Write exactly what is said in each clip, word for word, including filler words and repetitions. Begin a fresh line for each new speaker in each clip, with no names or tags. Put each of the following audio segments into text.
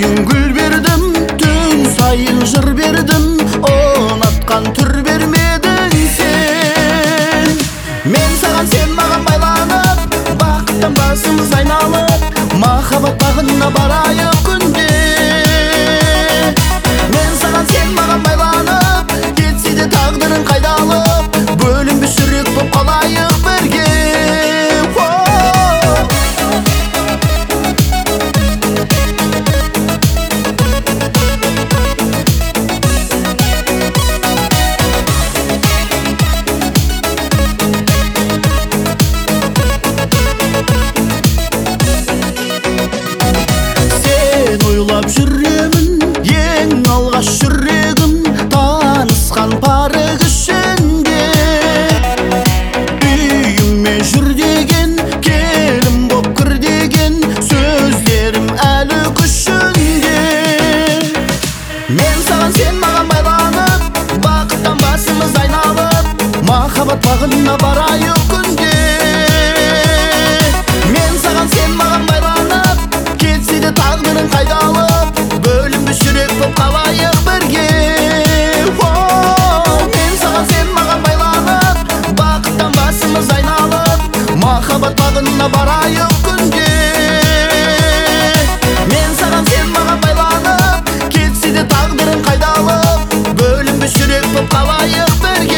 сайын гүл бердім, түн сайын жыр бердім, ұнатқан түр бермедің сен. Мен саған, сен маған байланып, бақыттан басымыз айналып, махаббат бағына барайық күнде. Мен саған, сен маған байланып, кетсе де тағдырың қайдалып, бөлінбес жүрек боп қалайық бірге. Жүремін ең алғаш жүрегім танысқан парық ішінде. Үйіме жүр деген, келін боп кір деген сөздерім әлі күшінде. Мен саған, сен маған байланып, бақыттан басымыз айналып, махаббат бағына барайық күнде. Мен саған, сен маған байланып, кетсе де тағдырың қайдалып, бөлінбес жүрек боп қалайық бірге. Мен саған, сен маған байланып, бақыттан басымыз айналып, махаббат бағына барайық күнде. Мен саған, сен маған байланып, кетсе де тағдырың қайдалып, бөлінбес жүрек боп қалайық бірге.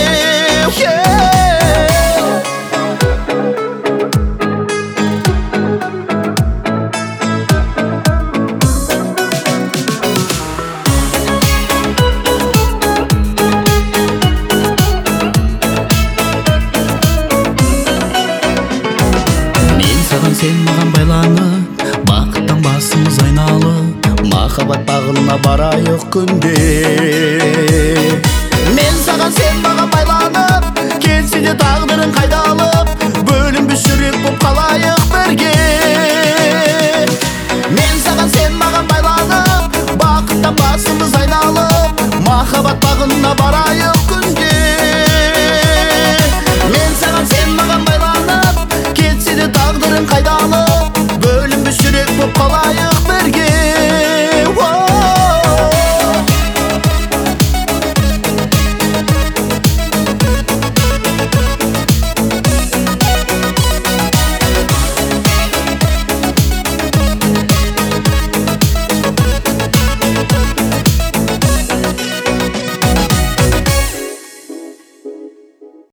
Сен маған байланып, бақыттан басымыз айналып, махаббат бағына барайық күнде. Мен саған, сен маған байланып, кетсе де тағдырың қайдалып, бөлінбес жүрек боп қалайық бірге. Мен саған, сен маған байланып, бақыттан басымыз айналып, махаббат